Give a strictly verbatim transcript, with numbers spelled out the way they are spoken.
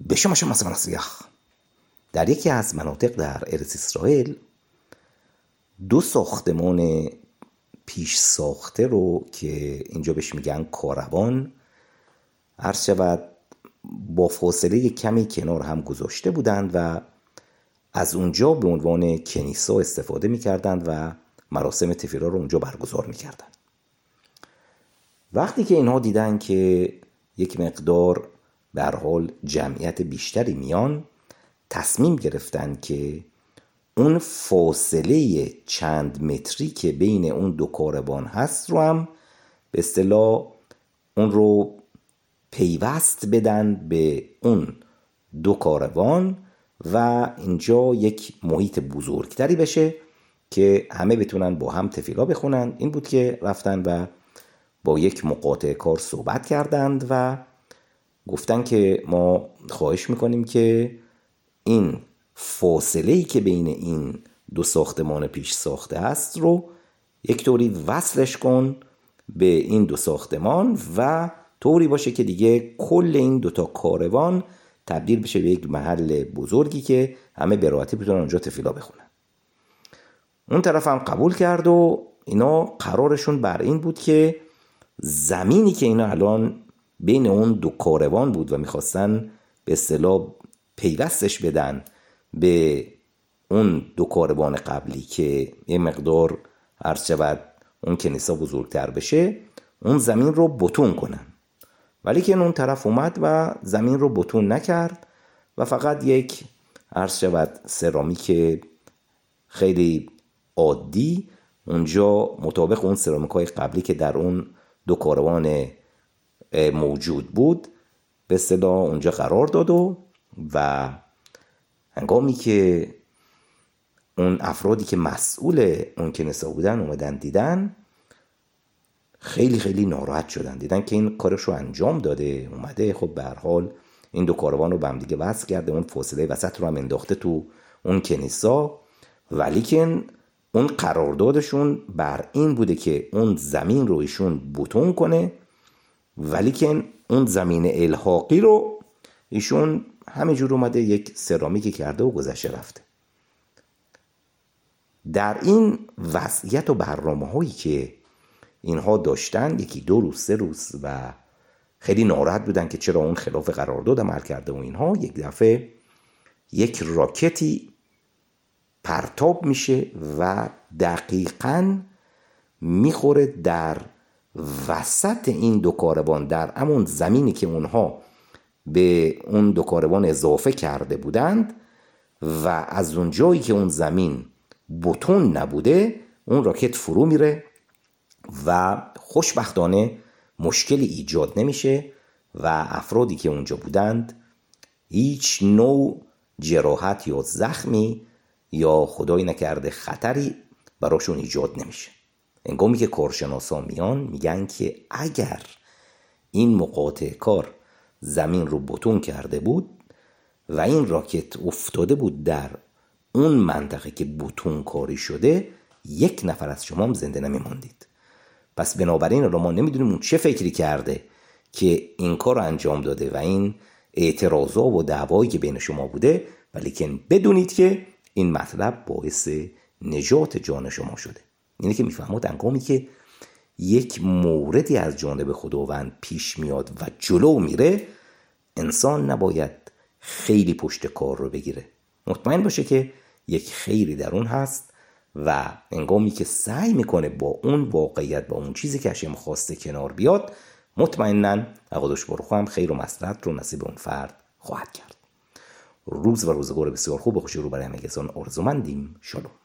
به شما شما سمناسیخ در یکی از مناطق در ارض اسرائیل دو ساختمان پیش ساخته رو که اینجا بهش میگن کاروان، عرض شود با فاصله کمی کنار هم گذاشته بودند و از اونجا به عنوان کنیسا استفاده میکردند و مراسم تفیلا رو اونجا برگزار میکردند. وقتی که اینها دیدن که یک مقدار به هر حال جمعیت بیشتری میان، تصمیم گرفتن که اون فاصله چند متری که بین اون دو کاروان هست رو هم به اصطلاح اون رو پیوست بدن به اون دو کاروان و اینجا یک محیط بزرگتری بشه که همه بتونن با هم تفیلا بخونن. این بود که رفتن و با یک مقاطع کار صحبت کردند و گفتن که ما خواهش میکنیم که این فاصله‌ای که بین این دو ساختمان پیش ساخته است رو یک طوری وصلش کن به این دو ساختمان و طوری باشه که دیگه کل این دوتا کاروان تبدیل بشه به یک محل بزرگی که همه به راحتی بتونن اونجا تفیلا بخونن. اون طرف هم قبول کرد و اینا قرارشون بر این بود که زمینی که اینا الان بین اون دو کاروان بود و میخواستن به اصطلاح پیوستش بدن به اون دو کاروان قبلی که یه مقدار عرض شود اون کنیسا بزرگتر بشه، اون زمین رو بتون کنن. ولی که اون طرف اومد و زمین رو بتون نکرد و فقط یک عرض شود سرامیک خیلی عادی اونجا مطابق اون سرامیک‌های قبلی که در اون دو کاروان موجود بود به اصطلاح اونجا قرار داد و و هنگامی که اون افرادی که مسئول اون کنیسا بودن اومدن دیدن، خیلی خیلی ناراحت شدن. دیدن که این کارش رو انجام داده، اومده خب به هر حال این دو کاروان رو به هم دیگه وصل کرده، اون فاصله وسط رو هم انداخته تو اون کنیسا، ولی که اون قراردادشون بر این بوده که اون زمین رو ایشون بتون کنه، ولی که اون زمین الحاقی رو ایشون همینجور اومده یک سرامیکی کرده و گذشته رفته. در این وضعیت و برنامه هایی که اینها داشتن، یکی دو روز سه روز و خیلی ناراحت بودن که چرا اون خلاف قرارداد عمل کرده و اینها، یک دفعه یک راکتی پرتاب میشه و دقیقاً میخوره در وسط این دو کاروان، در همون زمینی که اونها به اون دو کاروان اضافه کرده بودند و از اون جایی که اون زمین بتون نبوده اون راکت فرو میره و خوشبختانه مشکلی ایجاد نمیشه و افرادی که اونجا بودند هیچ نوع جراحت یا زخمی یا خدای نکرده خطری براشون ایجاد نمیشه. هنگامی که کارشناسا میان میگن که اگر این مقاطع کار زمین رو بتون کرده بود و این راکت افتاده بود در اون منطقه که بتون کاری شده، یک نفر از شما هم زنده نمیماندید. پس بنابراین رو ما نمیدونیم اون چه فکری کرده که این کار رو انجام داده و این اعتراضا و دعوایی که بین شما بوده، ولی که بدونید که این مطلب باعث نجات جان شما شده. اینه که میفهمید هنگامی که یک موردی از جانب خداوند پیش میاد و جلو میره، انسان نباید خیلی پشت کار رو بگیره، مطمئن باشه که یک خیری در اون هست و هنگامی که سعی میکنه با اون واقعیت، با اون چیزی که هشم خواسته کنار بیاد، مطمئناً اقادش برخو هم خیر و مصلحت رو نصیب اون فرد خواهد کرد. روز و روزگار بسیار خوب و خوشی رو برای همه کسان آرزومندیم. شالوم.